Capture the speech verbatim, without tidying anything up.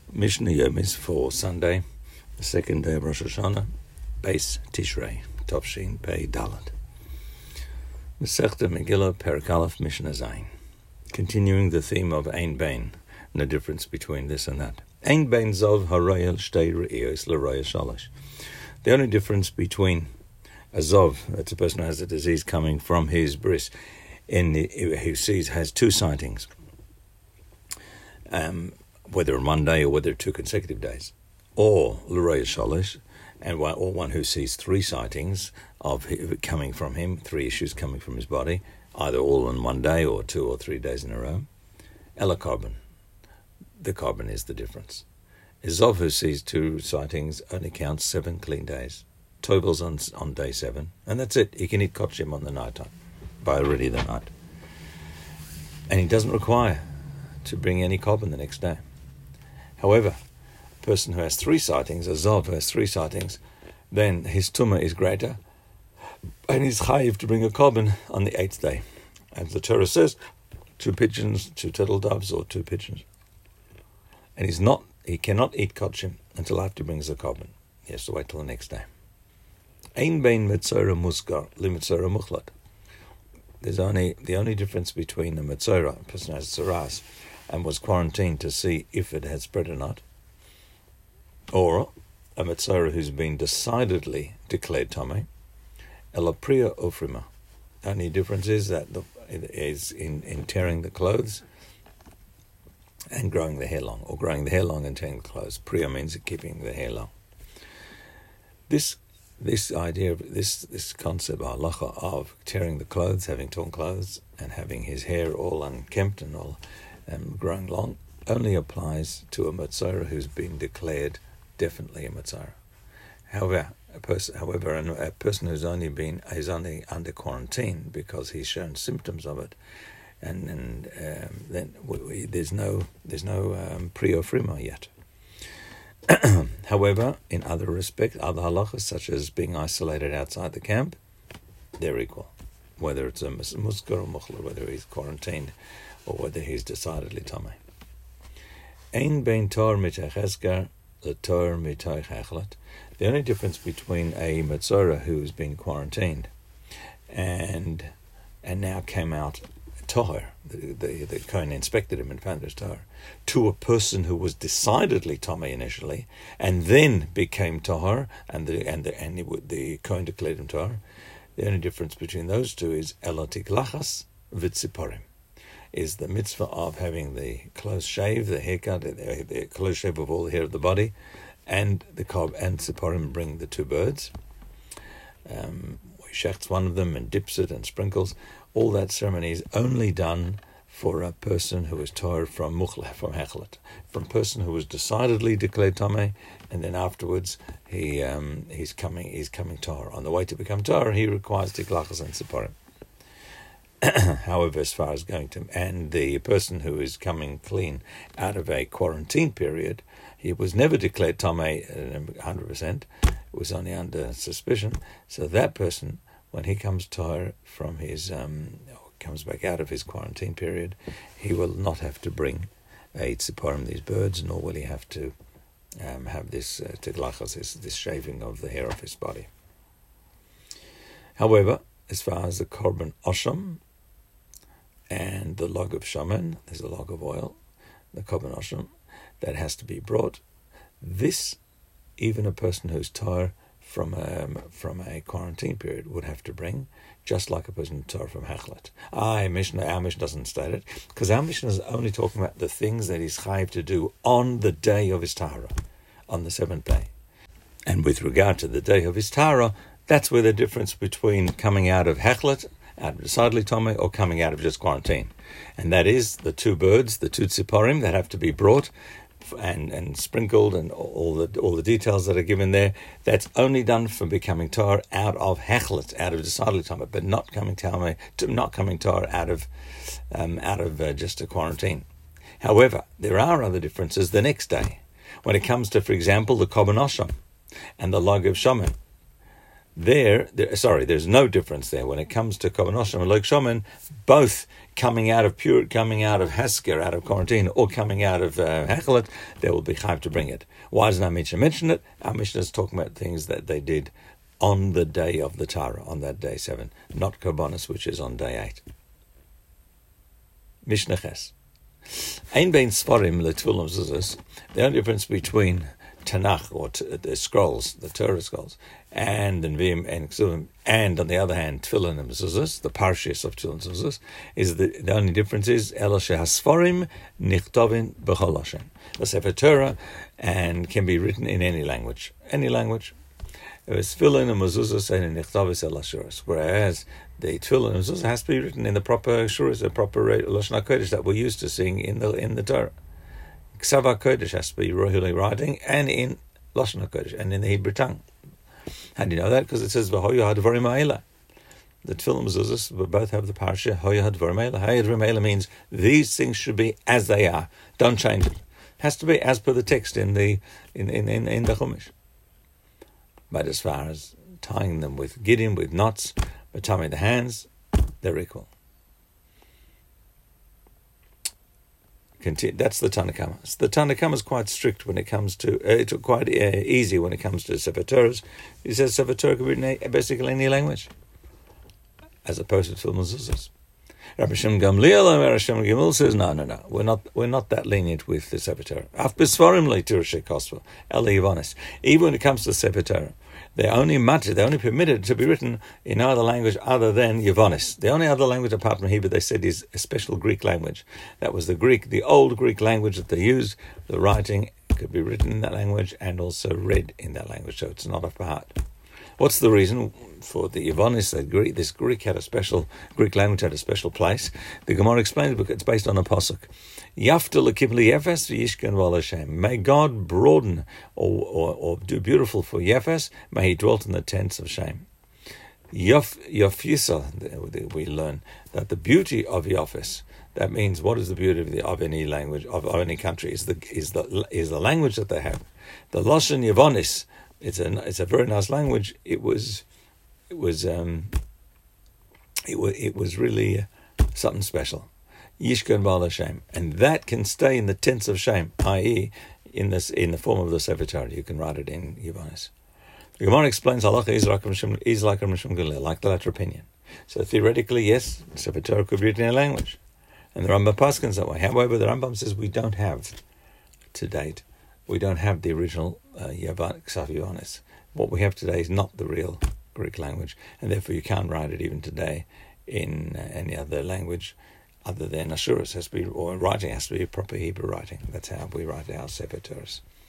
Mishnah Yomis for Sunday, the second day of Rosh Hashanah, Beis Tishrei, Tovshin Pei Dalet. Masechta Megillah, Perek Aleph, Mishnah Zayin. Continuing the theme of Ein Bein, no difference between this and that. Ein Bein Zov Harayel Shtei Re'iyos L'Roya Shalosh. The only difference between a Zov, that's a person who has a disease coming from his bris, in the, who sees has two sightings, um, whether on one day or whether two consecutive days, or L'Roya Shalosh, and one, or one who sees three sightings of coming from him, three issues coming from his body, either all in one day or two or three days in a row. Ela carbon. The carbon is the difference. Zov who sees two sightings only counts seven clean days. Tovel's on on day seven, and that's it. He can eat kotchim on the night time, by already the night. And he doesn't require to bring any carbon the next day. However, a person who has three sightings, a Zov who has three sightings, then his tumah is greater, and he's chayiv to bring a carbon on the eighth day. As the Torah says, two pigeons, two turtle doves, or two pigeons. And he's not, he cannot eat kotchim until after he brings a carbon. He has to wait till the next day. Ein bein metzora muskar li metzora muchlat. There's only the only difference between a metzora, a person who has tsaras, and was quarantined to see if it had spread or not, or a metzora who's been decidedly declared tamei, elapriya ofrima. The only difference is that the, it is in, in tearing the clothes and growing the hair long, or growing the hair long and tearing the clothes. Priya means keeping the hair long. This this idea of this this concept halacha of tearing the clothes, having torn clothes, and having his hair all unkempt and all um, growing long, only applies to a metzora who's been declared definitely a metzora. However, a person, however, a person who's only been is only under quarantine because he's shown symptoms of it, and and um, then we, we, there's no there's no um, pre-ofrima yet. However, in other respects, other halachas such as being isolated outside the camp, they're equal, whether it's a muskar or muchlar, whether he's quarantined or whether he's decidedly tamei. Ein bein tor mitay cheskar le tor mitay chachlat. The only difference between a metzora who's been quarantined and and now came out tahor, the, the, the Kohen inspected him and found it was tahor, to a person who was decidedly tamei initially and then became tahor, and the and the and the, the Kohen declared him tahor. The only difference between those two is elotik lachas vitziporim, is the mitzvah of having the close shave, the haircut, the, the close shave of all the hair of the body, and the cob and tziporim bring the two birds. Um, he shechts one of them and dips it and sprinkles. All that ceremony is only done for a person who is tahor from muchlah, from hechlet, from a person who was decidedly declared tamei, and then afterwards he um, he's coming he's coming tahor. On the way to become tahor, he requires tiklachas and tziporim. However, as far as going to, and the person who is coming clean out of a quarantine period, he was never declared tamei one hundred percent. It was only under suspicion. So that person, when he comes tahor from his, um, comes back out of his quarantine period, he will not have to bring a tziporim, these birds, nor will he have to um, have this uh, tiglachas, this, this shaving of the hair of his body. However, as far as the korban osham and the log of shaman, there's a log of oil, the korban osham, that has to be brought. This, even a person who's tahor from um, from a quarantine period would have to bring, just like a person tahor from hechlet. Ah, Mishnah, our Mishnah doesn't state it, because our Mishnah is only talking about the things that he's chayiv to do on the day of his tahara, on the seventh day. And with regard to the day of his tahara, that's where the difference between coming out of hechlet, out of decidedly tamei, or coming out of just quarantine. And that is the two birds, the two tziporim that have to be brought and, and sprinkled, and all the all the details that are given there. That's only done for becoming tahor out of hechlet, out of decidedly tamei, but not coming tamei, not coming tahor out of um, out of uh, just a quarantine. However, there are other differences the next day when it comes to, for example, the korban osham and the log of shaman. There, there, sorry, there's no difference there when it comes to Kavanoshem and Loik Shomen, both coming out of pure, coming out of Hasker, out of quarantine, or coming out of uh, Hechelet, there will be chayv to bring it. Why doesn't our Mishnah mention it? Our Mishnah is talking about things that they did on the day of the Tara, on that day seven, not Karbonis, which is on day eight. Mishnah Ches. Ein bein Sfarim leTfilim Zuzos. The only difference between Tanakh, or t- the scrolls, the Torah scrolls, and the Nevi'im and Ksuvim, and on the other hand, Tefillin and Mezuzos, the Parshas of Tefillin and Mezuzos, is the, the only difference is Elo shehasfarim nichtovin b'chol lashon. The Sefer Torah and can be written in any language, any language. Tefillin and Mezuzos and nichtovis el ashuras, whereas the Tefillin and Mezuzos has to be written in the proper shuras, the proper Lashon HaKodesh that we're used to seeing in the in the Torah. Ksav HaKodesh has to be rohili writing, and in Lashon HaKodesh, and in the Hebrew tongue. How do you know that? Because it says V'hoyu hadvarim ha'ela. The Tefillin Mezuzos both have the parasha Hoyu hadvarim ha'ela. Hoyu hadvarim ha'ela means these things should be as they are. Don't change it. Has to be as per the text in the in in in, in the Chumash. But as far as tying them with giddim, with knots, but tying the hands, they're equal. Continue. That's the Tanna Kamma. So the Tanna Kamma is quite strict when it comes to, uh, it's quite uh, easy when it comes to Sefer Torahs. He says Sefer Torah can be written in basically any language, as opposed to Tefillin Mezuzos. Rabbi Shem Gamliel and Rabbi Shem Gamliel says, no, no, no, we're not, we're not that lenient with the Sefer Torah. Af b'sfarim leitur shekosva, el yivonis. Even when it comes to Sefer Torah, they're only matter, they're only permitted to be written in other language other than Yavonis. The only other language apart from Hebrew they said is a special Greek language. That was the Greek, the old Greek language that they used. The writing could be written in that language and also read in that language, so it's not off by heart. What's the reason for the Yavonis? That Greek, this Greek had a special, Greek language had a special place. The Gemara explains because it's based on a pasuk. Yafta l'kibli Yefes v'yishkan v'al May God broaden or, or, or do beautiful for Yefes. May He dwell in the tents of Shem. Yof Yofisa, we learn that the beauty of Yefes. That means what is the beauty of, the, of any language of, of any country is the is the is the language that they have. The Lashon Yavonis. It's a it's a very nice language. It was it was um, it was it was really something special. Yishkan Ba'al Hashem, and that can stay in the tents of Shem, that is, in this in the form of the Sefer Torah. You can write it in Yavonis. The Gemara explains halacha is like Rishon Gamliel, like the latter opinion. So theoretically, yes, Sefer Torah could be written in a language, and the Rambam paskins that way. However, the Rambam says we don't have to date. We don't have the original uh, Yavan Ksav Yavonis. What we have today is not the real Greek language, and therefore you can't write it even today in uh, any other language other than Ashuras. Has to be, or writing has to be a proper Hebrew writing. That's how we write our Sefer Torahs.